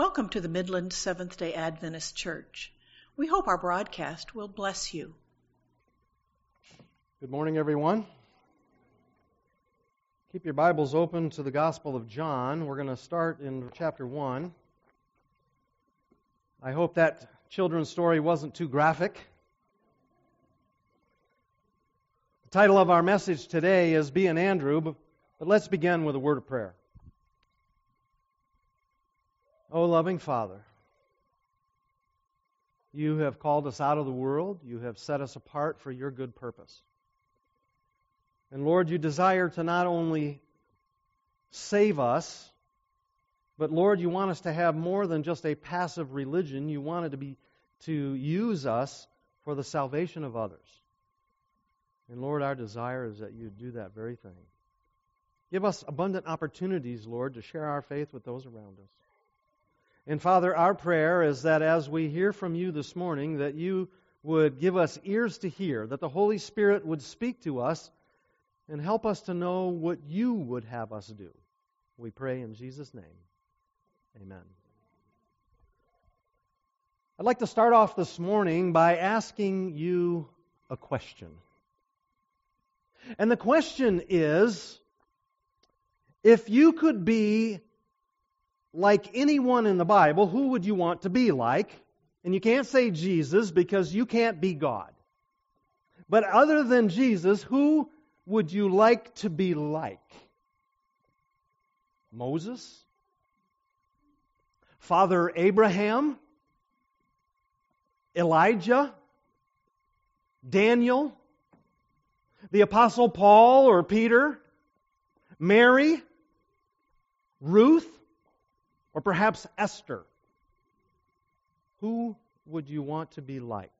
Welcome to the Midland Seventh-day Adventist Church. We hope our broadcast will bless you. Good morning, everyone. Keep your Bibles open to the Gospel of John. We're going to start in chapter 1. I hope that children's story wasn't too graphic. The title of our message today is Be an Andrew, but let's begin with a word of prayer. O loving Father, you have called us out of the world. You have set us apart for your good purpose. And Lord, you desire to not only save us, but Lord, you want us to have more than just a passive religion. You wanted to use us for the salvation of others. And Lord, our desire is that you do that very thing. Give us abundant opportunities, Lord, to share our faith with those around us. And Father, our prayer is that as we hear from you this morning, that you would give us ears to hear, that the Holy Spirit would speak to us and help us to know what you would have us do. We pray in Jesus' name. Amen. I'd like to start off this morning by asking you a question. And the question is, if you could be like anyone in the Bible, who would you want to be like? And you can't say Jesus because you can't be God. But other than Jesus, who would you like to be like? Moses? Father Abraham? Elijah? Daniel? The Apostle Paul or Peter? Mary? Ruth? Or perhaps Esther? Who would you want to be like?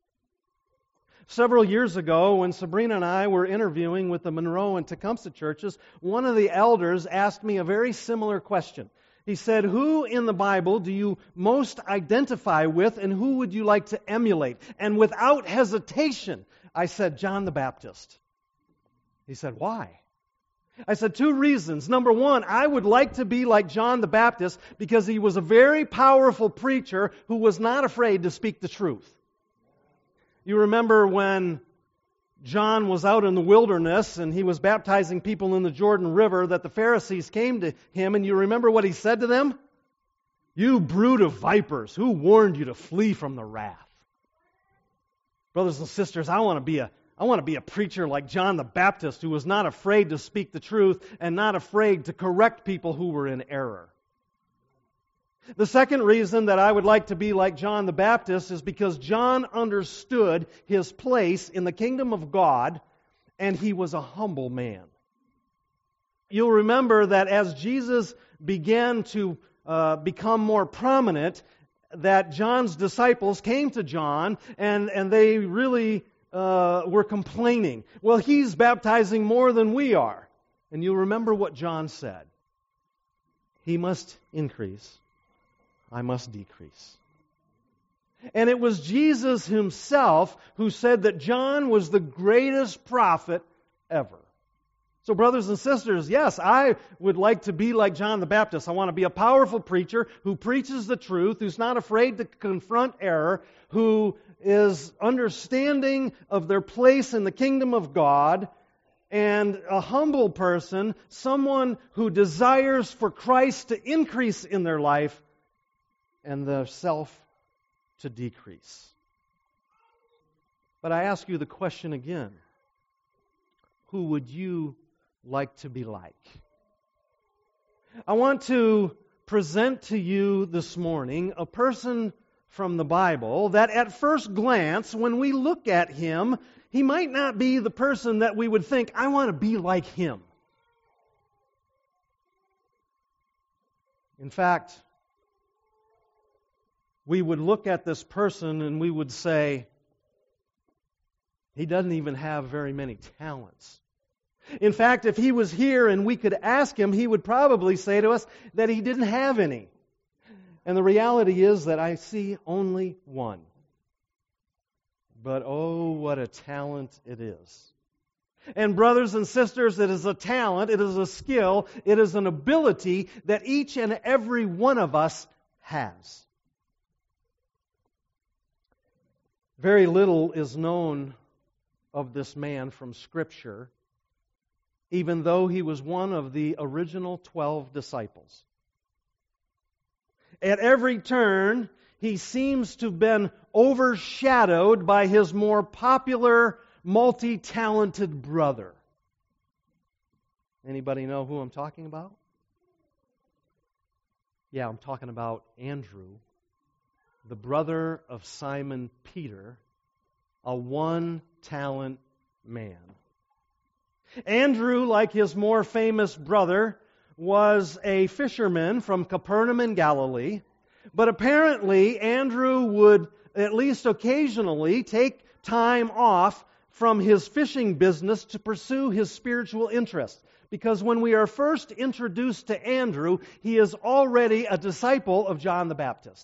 Several years ago, when Sabrina and I were interviewing with the Monroe and Tecumseh churches, one of the elders asked me a very similar question. He said, who in the Bible do you most identify with and who would you like to emulate? And without hesitation, I said, John the Baptist. He said, why? I said, 2 reasons. Number 1, I would like to be like John the Baptist because he was a very powerful preacher who was not afraid to speak the truth. You remember when John was out in the wilderness and he was baptizing people in the Jordan River that the Pharisees came to him, and you remember what he said to them? You brood of vipers, who warned you to flee from the wrath? Brothers and sisters, I want to be a preacher like John the Baptist who was not afraid to speak the truth and not afraid to correct people who were in error. The second reason that I would like to be like John the Baptist is because John understood his place in the kingdom of God, and he was a humble man. You'll remember that as Jesus began to become more prominent, that John's disciples came to John, and they really were complaining. Well, he's baptizing more than we are. And you'll remember what John said. He must increase. I must decrease. And it was Jesus himself who said that John was the greatest prophet ever. So brothers and sisters, yes, I would like to be like John the Baptist. I want to be a powerful preacher who preaches the truth, who's not afraid to confront error, who is understanding of their place in the kingdom of God, and a humble person, someone who desires for Christ to increase in their life and the self to decrease. But I ask you the question again. Who would you like to be like? I want to present to you this morning a person from the Bible that at first glance, when we look at him, he might not be the person that we would think, I want to be like him. In fact, we would look at this person and we would say, he doesn't even have very many talents. In fact, if he was here and we could ask him, he would probably say to us that he didn't have any. And the reality is that I see only one. But oh, what a talent it is. And brothers and sisters, it is a talent, it is a skill, it is an ability that each and every one of us has. Very little is known of this man from Scripture, even though he was one of the original 12 disciples. At every turn, he seems to have been overshadowed by his more popular, multi-talented brother. Anybody know who I'm talking about? Yeah, I'm talking about Andrew, the brother of Simon Peter, a one-talent man. Andrew, like his more famous brother, was a fisherman from Capernaum in Galilee, but apparently Andrew would, at least occasionally, take time off from his fishing business to pursue his spiritual interests. Because when we are first introduced to Andrew, he is already a disciple of John the Baptist.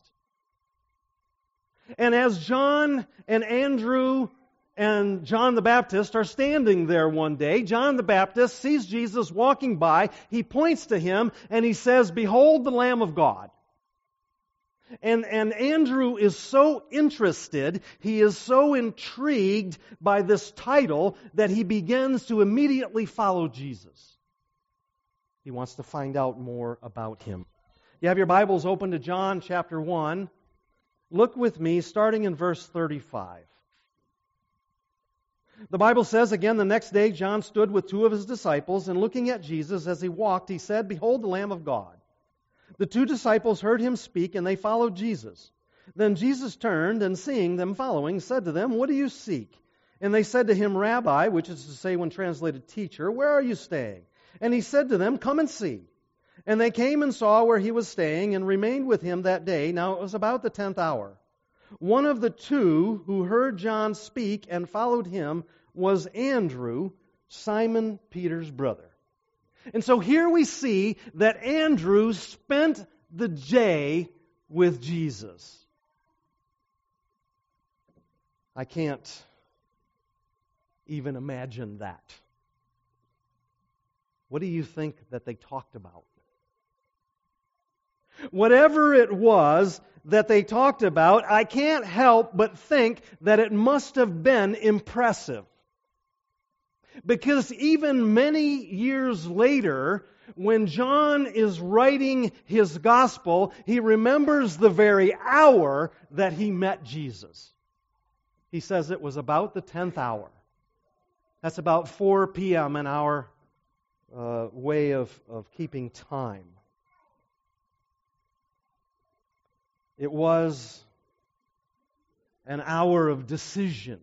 And as John and Andrew and John the Baptist are standing there one day, John the Baptist sees Jesus walking by. He points to him and he says, "Behold the Lamb of God." And Andrew is so interested, he is so intrigued by this title that he begins to immediately follow Jesus. He wants to find out more about him. You have your Bibles open to John chapter 1. Look with me, starting in verse 35. The Bible says, again, the next day John stood with two of his disciples, and looking at Jesus as he walked, he said, "Behold the Lamb of God." The two disciples heard him speak, and they followed Jesus. Then Jesus turned, and seeing them following, said to them, "What do you seek?" And they said to him, "Rabbi," which is to say, when translated, "Teacher, where are you staying?" And he said to them, "Come and see." And they came and saw where he was staying, and remained with him that day. Now it was about the 10th hour. One of the two who heard John speak and followed him was Andrew, Simon Peter's brother. And so here we see that Andrew spent the day with Jesus. I can't even imagine that. What do you think that they talked about? Whatever it was that they talked about, I can't help but think that it must have been impressive. Because even many years later, when John is writing his gospel, he remembers the very hour that he met Jesus. He says it was about the 10th hour. That's about 4 p.m. in our way of keeping time. It was an hour of decision.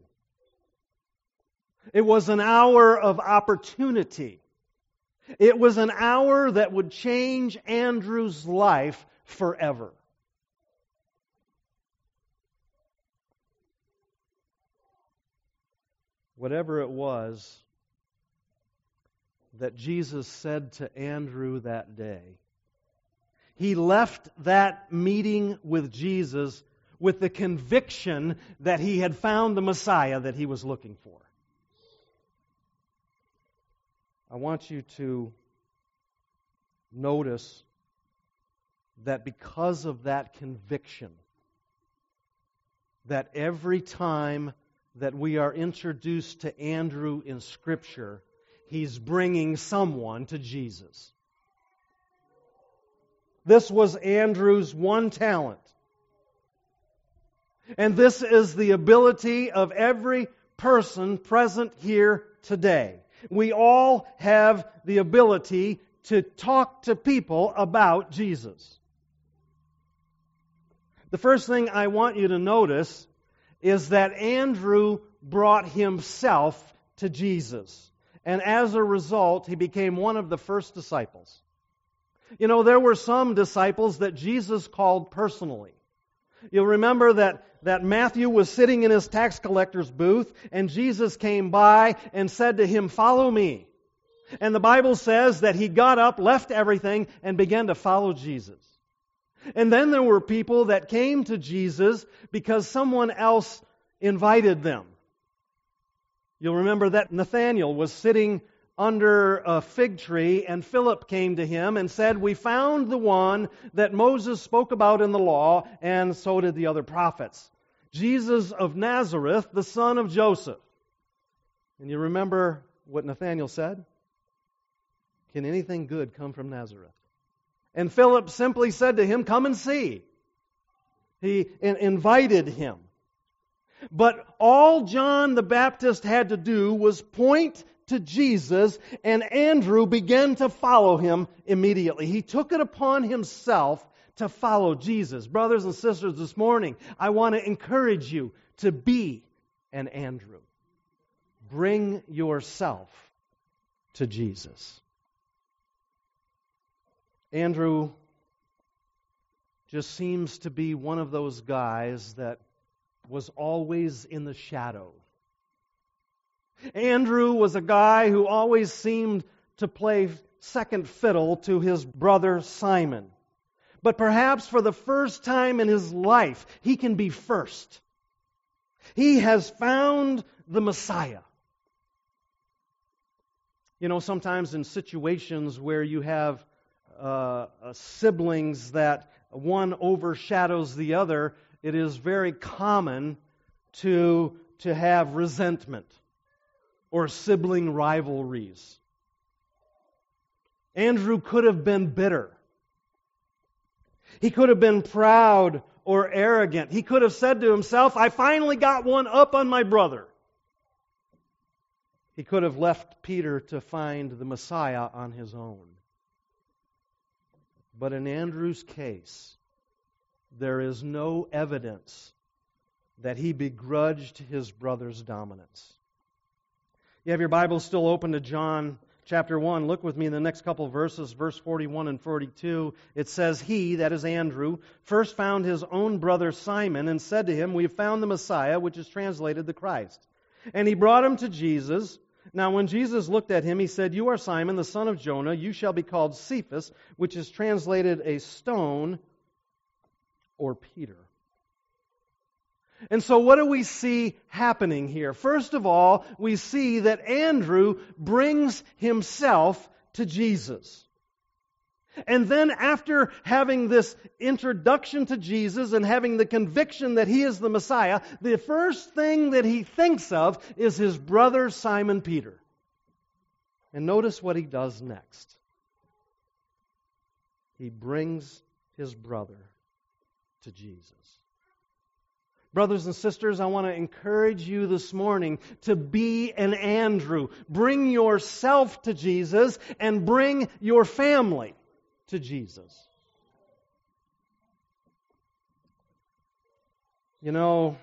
It was an hour of opportunity. It was an hour that would change Andrew's life forever. Whatever it was that Jesus said to Andrew that day, he left that meeting with Jesus with the conviction that he had found the Messiah that he was looking for. I want you to notice that because of that conviction, that every time that we are introduced to Andrew in Scripture, he's bringing someone to Jesus. This was Andrew's one talent. And this is the ability of every person present here today. We all have the ability to talk to people about Jesus. The first thing I want you to notice is that Andrew brought himself to Jesus. And as a result, he became one of the first disciples. You know, there were some disciples that Jesus called personally. You'll remember that Matthew was sitting in his tax collector's booth, and Jesus came by and said to him, "Follow me." And the Bible says that he got up, left everything, and began to follow Jesus. And then there were people that came to Jesus because someone else invited them. You'll remember that Nathanael was sitting under a fig tree, and Philip came to him and said, "We found the one that Moses spoke about in the law, and so did the other prophets, Jesus of Nazareth, the son of Joseph." And you remember what Nathanael said? "Can anything good come from Nazareth?" And Philip simply said to him, "Come and see." He invited him. But all John the Baptist had to do was point to Jesus, and Andrew began to follow him immediately. He took it upon himself to follow Jesus. Brothers and sisters, this morning, I want to encourage you to be an Andrew. Bring yourself to Jesus. Andrew just seems to be one of those guys that was always in the shadow. Andrew was a guy who always seemed to play second fiddle to his brother Simon. But perhaps for the first time in his life, he can be first. He has found the Messiah. You know, sometimes in situations where you have siblings that one overshadows the other, it is very common to have resentment or sibling rivalries. Andrew could have been bitter. He could have been proud or arrogant. He could have said to himself, "I finally got one up on my brother." He could have left Peter to find the Messiah on his own. But in Andrew's case, there is no evidence that he begrudged his brother's dominance. You have your Bible still open to John chapter 1. Look with me in the next couple of verses, verse 41 and 42. It says, "He," that is Andrew, "first found his own brother Simon and said to him, 'We have found the Messiah,' which is translated the Christ. And he brought him to Jesus. Now when Jesus looked at him, he said, 'You are Simon, the son of Jonah. You shall be called Cephas,' which is translated a stone or Peter." And so what do we see happening here? First of all, we see that Andrew brings himself to Jesus. And then after having this introduction to Jesus and having the conviction that he is the Messiah, the first thing that he thinks of is his brother Simon Peter. And notice what he does next. He brings his brother to Jesus. Brothers and sisters, I want to encourage you this morning to be an Andrew. Bring yourself to Jesus and bring your family to Jesus. You know,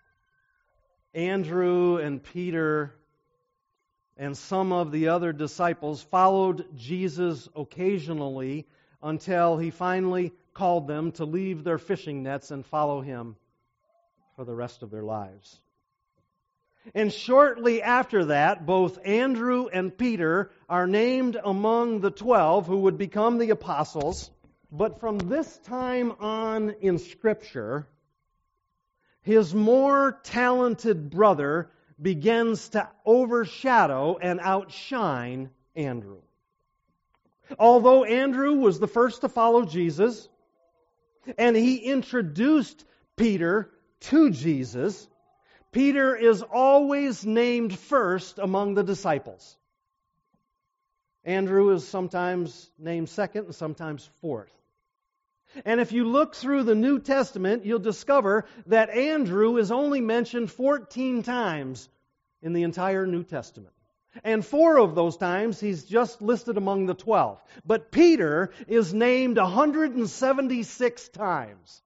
Andrew and Peter and some of the other disciples followed Jesus occasionally until he finally called them to leave their fishing nets and follow him for the rest of their lives. And shortly after that, both Andrew and Peter are named among the 12 who would become the apostles. But from this time on in Scripture, his more talented brother begins to overshadow and outshine Andrew. Although Andrew was the first to follow Jesus, and he introduced Peter to Jesus, Peter is always named first among the disciples. Andrew is sometimes named second and sometimes fourth. And if you look through the New Testament, you'll discover that Andrew is only mentioned 14 times in the entire New Testament. And 4 of those times he's just listed among the 12. But Peter is named 176 times.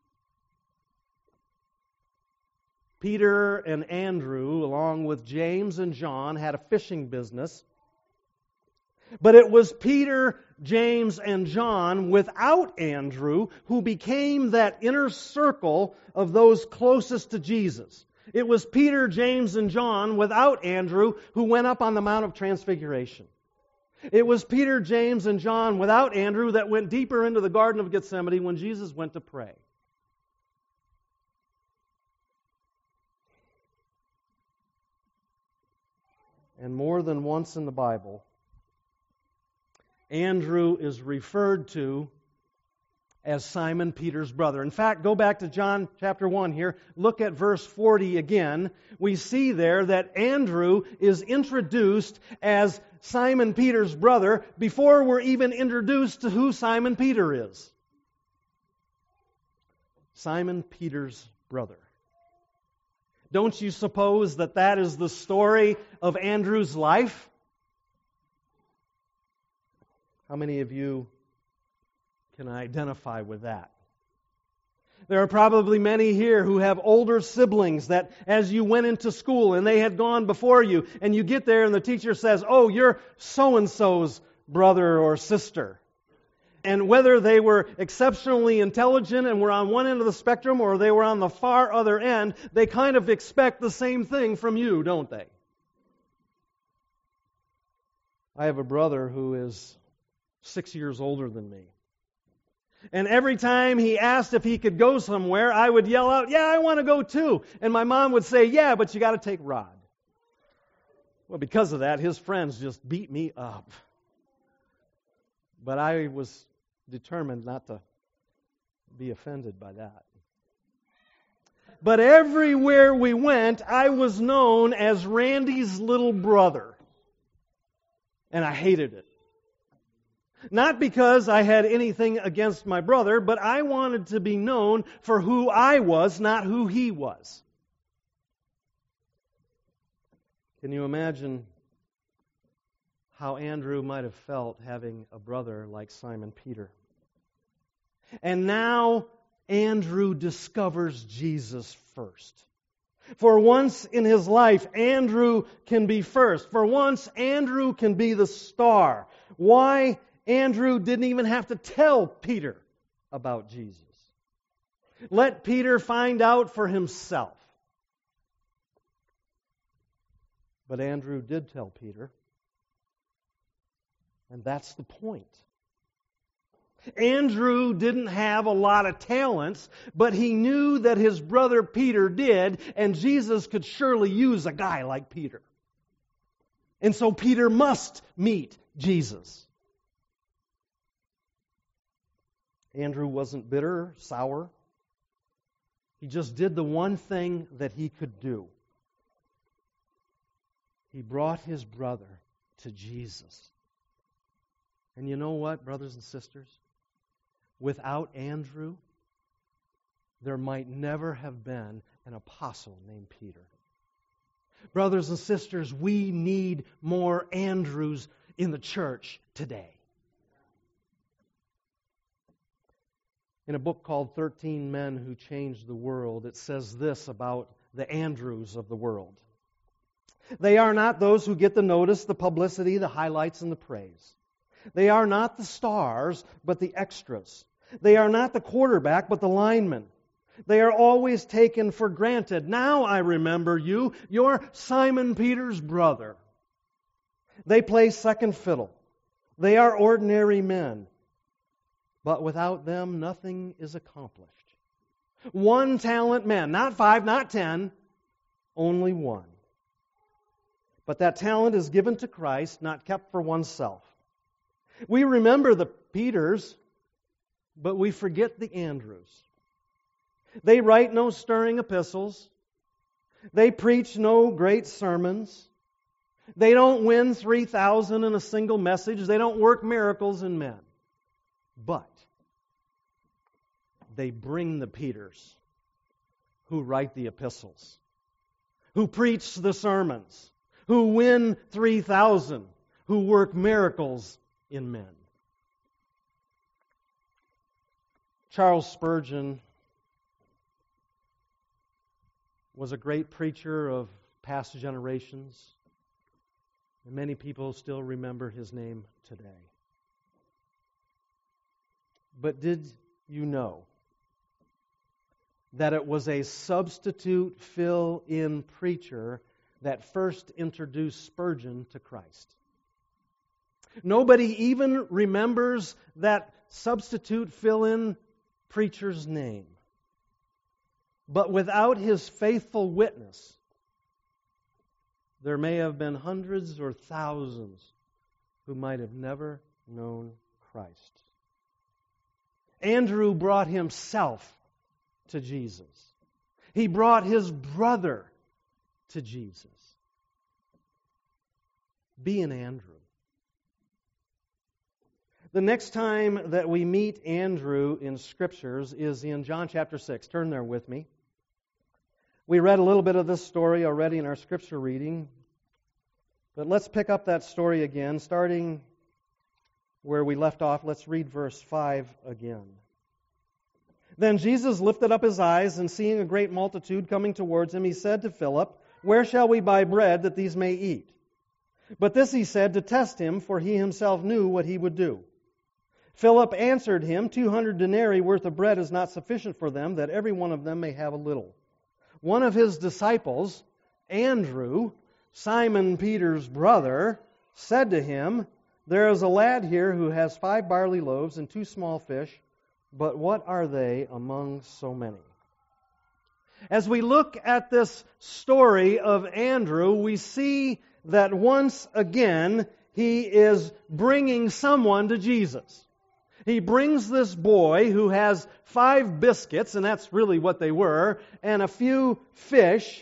Peter and Andrew, along with James and John, had a fishing business. But it was Peter, James, and John, without Andrew, who became that inner circle of those closest to Jesus. It was Peter, James, and John, without Andrew, who went up on the Mount of Transfiguration. It was Peter, James, and John, without Andrew, that went deeper into the Garden of Gethsemane when Jesus went to pray. And more than once in the Bible, Andrew is referred to as Simon Peter's brother. In fact, go back to John chapter 1 here. Look at verse 40 again. We see there that Andrew is introduced as Simon Peter's brother before we're even introduced to who Simon Peter is. Simon Peter's brother. Don't you suppose that that is the story of Andrew's life? How many of you can identify with that? There are probably many here who have older siblings that as you went into school and they had gone before you, and you get there and the teacher says, "Oh, you're so-and-so's brother or sister." And whether they were exceptionally intelligent and were on one end of the spectrum or they were on the far other end, they kind of expect the same thing from you, don't they? I have a brother who is 6 years older than me. And every time he asked if he could go somewhere, I would yell out, "Yeah, I want to go too." And my mom would say, "Yeah, but you got to take Rod." Well, because of that, his friends just beat me up. But I was determined not to be offended by that. But everywhere we went, I was known as Randy's little brother. And I hated it. Not because I had anything against my brother, but I wanted to be known for who I was, not who he was. Can you imagine how Andrew might have felt having a brother like Simon Peter? And now Andrew discovers Jesus first. For once in his life, Andrew can be first. For once, Andrew can be the star. Why? Andrew didn't even have to tell Peter about Jesus. Let Peter find out for himself. But Andrew did tell Peter. And that's the point. Andrew didn't have a lot of talents, but he knew that his brother Peter did, and Jesus could surely use a guy like Peter. And so Peter must meet Jesus. Andrew wasn't bitter, sour. He just did the one thing that he could do. He brought his brother to Jesus. And you know what, brothers and sisters? Without Andrew, there might never have been an apostle named Peter. Brothers and sisters, we need more Andrews in the church today. In a book called 13 Men Who Changed the World, it says this about the Andrews of the world. They are not those who get the notice, the publicity, the highlights, and the praise. They are not the stars, but the extras. They are not the quarterback, but the lineman. They are always taken for granted. Now I remember you. You're Simon Peter's brother. They play second fiddle. They are ordinary men. But without them, nothing is accomplished. One talent man, not 5, not 10, only one. But that talent is given to Christ, not kept for oneself. We remember the Peters, but we forget the Andrews. They write no stirring epistles. They preach no great sermons. They don't win 3,000 in a single message. They don't work miracles in men. But they bring the Peters who write the epistles, who preach the sermons, who win 3,000, who work miracles in men. Charles Spurgeon was a great preacher of past generations, and many people still remember his name today. But did you know that it was a substitute fill-in preacher that first introduced Spurgeon to Christ? Nobody even remembers that substitute fill-in preacher's name. But without his faithful witness, there may have been hundreds or thousands who might have never known Christ. Andrew brought himself to Jesus. He brought his brother to Jesus. Be an Andrew. The next time that we meet Andrew in Scriptures is in John chapter 6. Turn there with me. We read a little bit of this story already in our Scripture reading, but let's pick up that story again, starting where we left off. Let's read verse 5 again. Then Jesus lifted up his eyes, and seeing a great multitude coming towards him, he said to Philip, "Where shall we buy bread that these may eat?" But this he said to test him, for he himself knew what he would do. Philip answered him, 200 denarii worth of bread is not sufficient for them, that every one of them may have a little. One of his disciples, Andrew, Simon Peter's brother, said to him, "There is a lad here who has 5 barley loaves and 2 small fish, but what are they among so many?" As we look at this story of Andrew, we see that once again he is bringing someone to Jesus. He brings this boy who has 5 biscuits, and that's really what they were, and a few fish.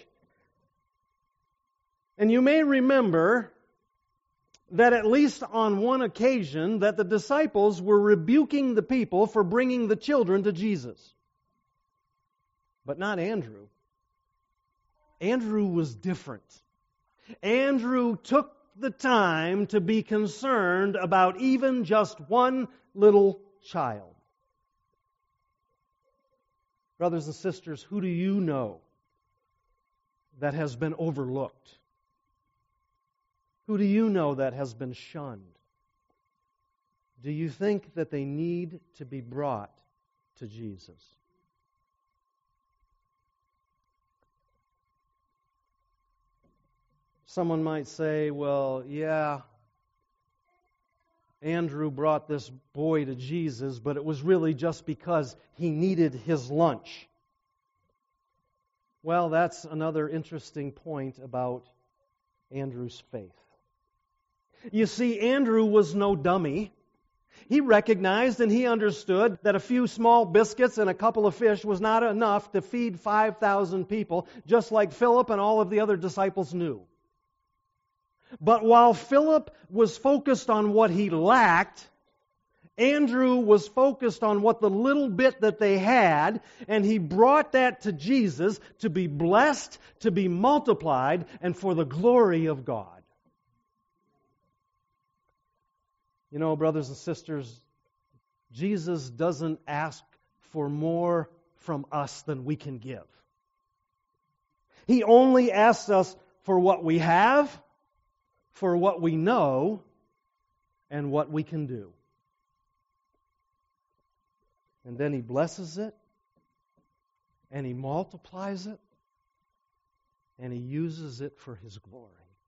And you may remember that at least on one occasion that the disciples were rebuking the people for bringing the children to Jesus. But not Andrew. Andrew was different. Andrew took the time to be concerned about even just one little child. Brothers and sisters, who do you know that has been overlooked? Who do you know that has been shunned? Do you think that they need to be brought to Jesus? Someone might say, well, yeah, Andrew brought this boy to Jesus, but it was really just because he needed his lunch. Well, that's another interesting point about Andrew's faith. You see, Andrew was no dummy. He recognized and he understood that a few small biscuits and a couple of fish was not enough to feed 5,000 people, just like Philip and all of the other disciples knew. But while Philip was focused on what he lacked, Andrew was focused on what the little bit that they had, and he brought that to Jesus to be blessed, to be multiplied, and for the glory of God. You know, brothers and sisters, Jesus doesn't ask for more from us than we can give. He only asks us for what we have, for what we know, and what we can do. And then He blesses it, and He multiplies it, and He uses it for His glory.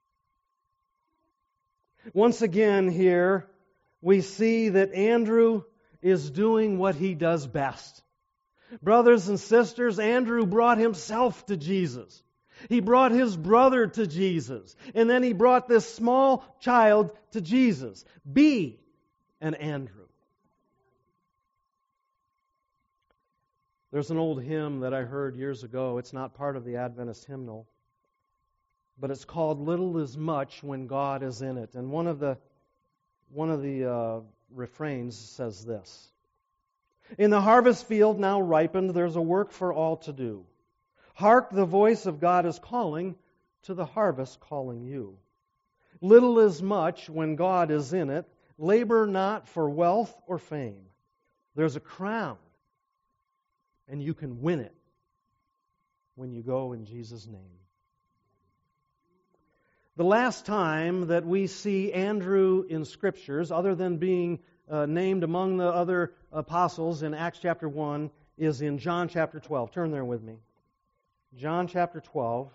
Once again here, we see that Andrew is doing what he does best. Brothers and sisters, Andrew brought himself to Jesus. He brought his brother to Jesus. And then he brought this small child to Jesus. Be an Andrew. There's an old hymn that I heard years ago. It's not part of the Adventist hymnal. But it's called "Little is Much When God is in It." And one of the refrains says this: "In the harvest field now ripened, there's a work for all to do. Hark, the voice of God is calling, to the harvest calling you. Little is much when God is in it. Labor not for wealth or fame. There's a crown, and you can win it when you go in Jesus' name." The last time that we see Andrew in Scriptures, other than being named among the other apostles in Acts chapter 1, is in John chapter 12. Turn there with me. John chapter 12.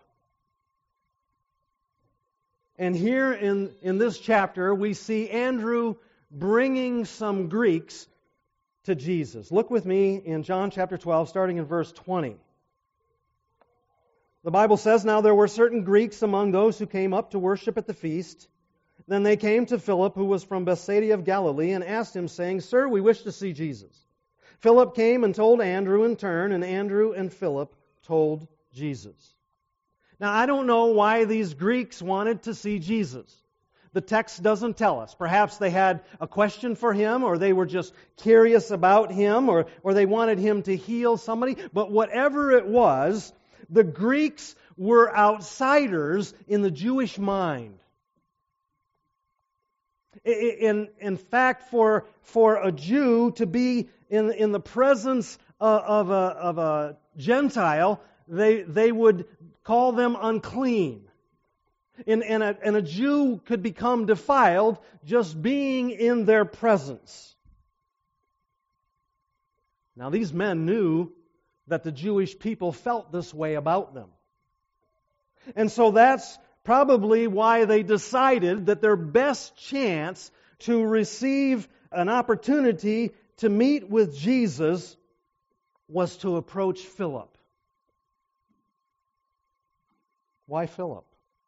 And here in this chapter, we see Andrew bringing some Greeks to Jesus. Look with me in John chapter 12, starting in verse 20. The Bible says, "Now there were certain Greeks among those who came up to worship at the feast. Then they came to Philip, who was from Bethsaida of Galilee, and asked him, saying, 'Sir, we wish to see Jesus.' Philip came and told Andrew in turn, and Andrew and Philip told Jesus." Now, I don't know why these Greeks wanted to see Jesus. The text doesn't tell us. Perhaps they had a question for him, or they were just curious about him, or they wanted him to heal somebody. But whatever it was, the Greeks were outsiders in the Jewish mind. In fact, for a Jew to be in the presence of a Gentile, they would call them unclean. And a Jew could become defiled just being in their presence. Now, these men knew that the Jewish people felt this way about them. And so that's probably why they decided that their best chance to receive an opportunity to meet with Jesus was to approach Philip. Why Philip?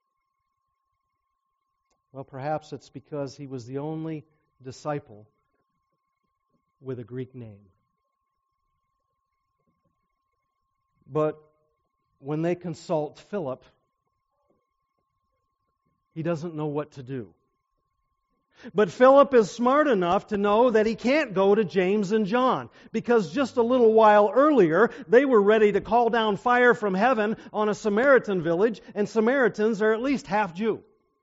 Well, perhaps it's because he was the only disciple with a Greek name. But when they consult Philip, he doesn't know what to do. But Philip is smart enough to know that he can't go to James and John, because just a little while earlier, they were ready to call down fire from heaven on a Samaritan village, and Samaritans are at least half Jew.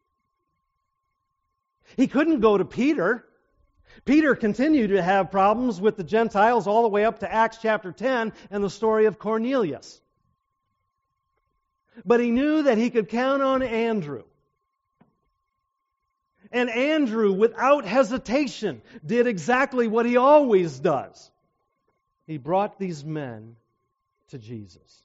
He couldn't go to Peter. Peter continued to have problems with the Gentiles all the way up to Acts chapter 10 and the story of Cornelius. But he knew that he could count on Andrew. And Andrew, without hesitation, did exactly what he always does. He brought these men to Jesus.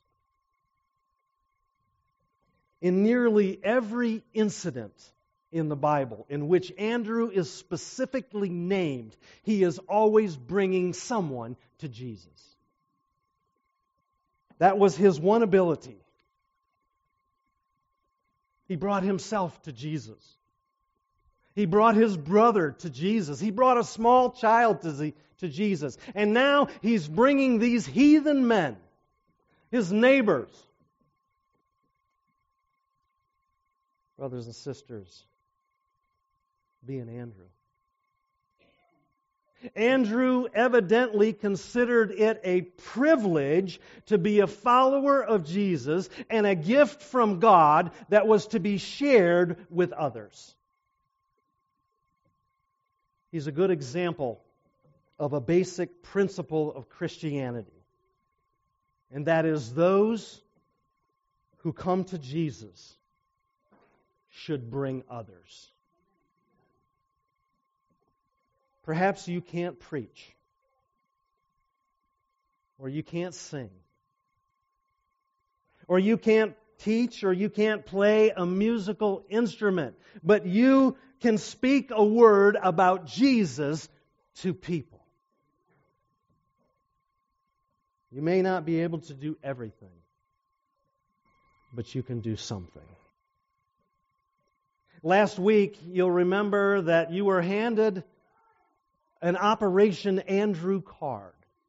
In nearly every incident in the Bible in which Andrew is specifically named, he is always bringing someone to Jesus. That was his one ability. He brought himself to Jesus. He brought his brother to Jesus. He brought a small child to Jesus. And now he's bringing these heathen men, his neighbors. Brothers and sisters, be an Andrew. Andrew evidently considered it a privilege to be a follower of Jesus and a gift from God that was to be shared with others. He's a good example of a basic principle of Christianity, and that is those who come to Jesus should bring others. Perhaps you can't preach, or you can't sing, or you can't teach, or you can't play a musical instrument, but you can speak a word about Jesus to people. You may not be able to do everything, but you can do something. Last week, you'll remember that you were handed an Operation Andrew card.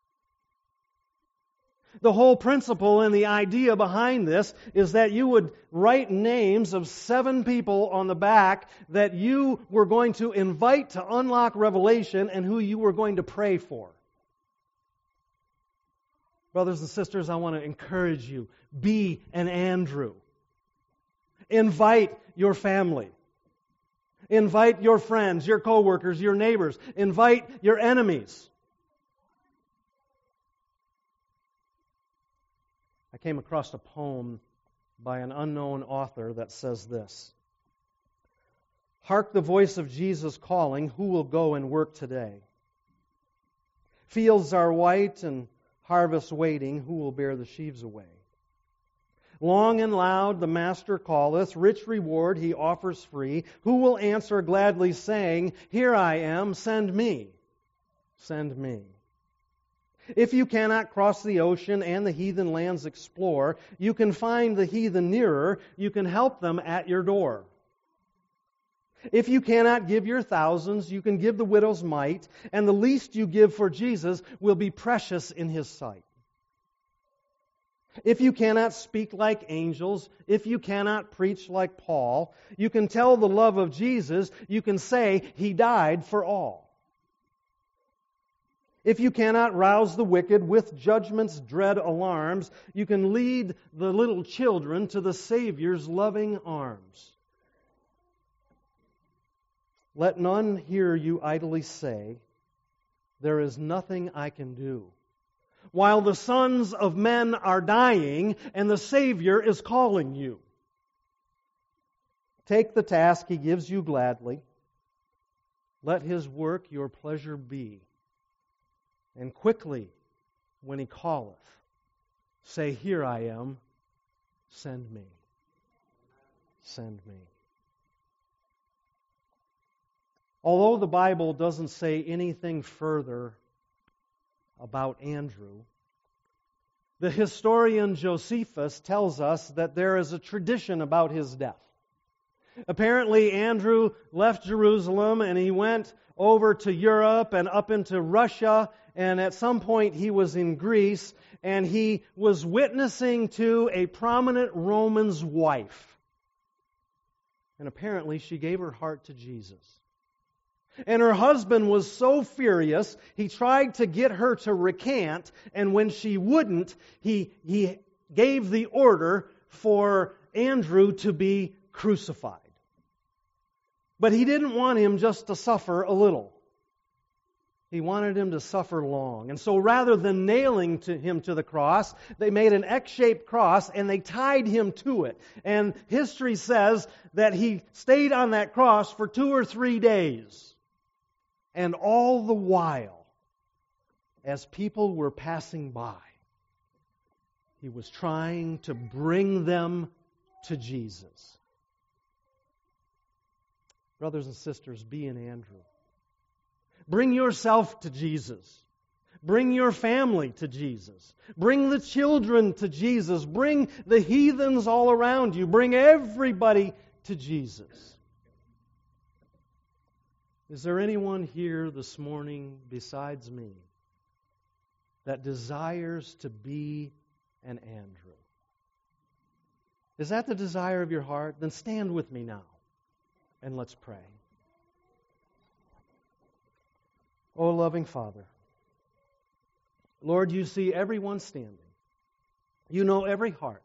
The whole principle and the idea behind this is that you would write names of 7 people on the back that you were going to invite to unlock revelation and who you were going to pray for. Brothers and sisters, I want to encourage you, be an Andrew. Invite your family. Invite your friends, your coworkers, your neighbors. Invite your enemies. I came across a poem by an unknown author that says this: "Hark the voice of Jesus calling, who will go and work today? Fields are white and harvest waiting, who will bear the sheaves away? Long and loud the Master calleth, rich reward He offers free. Who will answer gladly, saying, Here I am, send me, send me. If you cannot cross the ocean and the heathen lands explore, you can find the heathen nearer. You can help them at your door. If you cannot give your thousands, you can give the widow's mite, and the least you give for Jesus will be precious in His sight. If you cannot speak like angels, if you cannot preach like Paul, you can tell the love of Jesus. You can say He died for all. If you cannot rouse the wicked with judgment's dread alarms, you can lead the little children to the Savior's loving arms. Let none hear you idly say, "There is nothing I can do," while the sons of men are dying and the Savior is calling you. Take the task He gives you gladly. Let His work your pleasure be. And quickly, when He calleth, say, "Here I am, send me." Send me. Although the Bible doesn't say anything further about Andrew, the historian Josephus tells us that there is a tradition about his death. Apparently, Andrew left Jerusalem and he went over to Europe and up into Russia, and at some point he was in Greece, and he was witnessing to a prominent Roman's wife. And apparently she gave her heart to Jesus. And her husband was so furious, he tried to get her to recant, and when she wouldn't, he gave the order for Andrew to be crucified. But he didn't want him just to suffer a little. He wanted him to suffer long. And so rather than nailing him to the cross, they made an X-shaped cross and they tied him to it. And history says that he stayed on that cross for 2 or 3 days. And all the while, as people were passing by, he was trying to bring them to Jesus. Brothers and sisters, be an Andrew. Bring yourself to Jesus. Bring your family to Jesus. Bring the children to Jesus. Bring the heathens all around you. Bring everybody to Jesus. Is there anyone here this morning besides me that desires to be an Andrew? Is that the desire of your heart? Then stand with me now and let's pray. Oh, loving Father, Lord, you see everyone standing. You know every heart.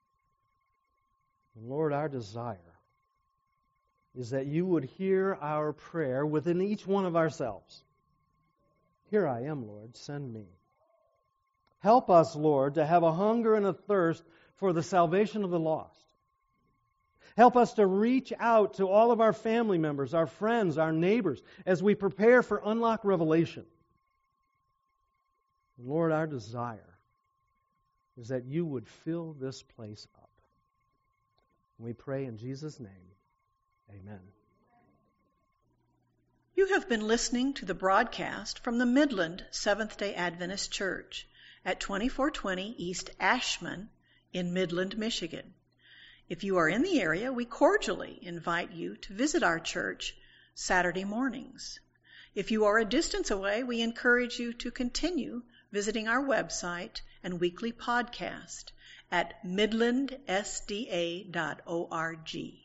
And Lord, our desire is that you would hear our prayer within each one of ourselves. Here I am, Lord, send me. Help us, Lord, to have a hunger and a thirst for the salvation of the lost. Help us to reach out to all of our family members, our friends, our neighbors, as we prepare for Unlock Revelation. Lord, our desire is that you would fill this place up. We pray in Jesus' name. Amen. You have been listening to the broadcast from the Midland Seventh-day Adventist Church at 2420 East Ashman in Midland, Michigan. If you are in the area, we cordially invite you to visit our church Saturday mornings. If you are a distance away, we encourage you to continue visiting our website and weekly podcast at midlandsda.org.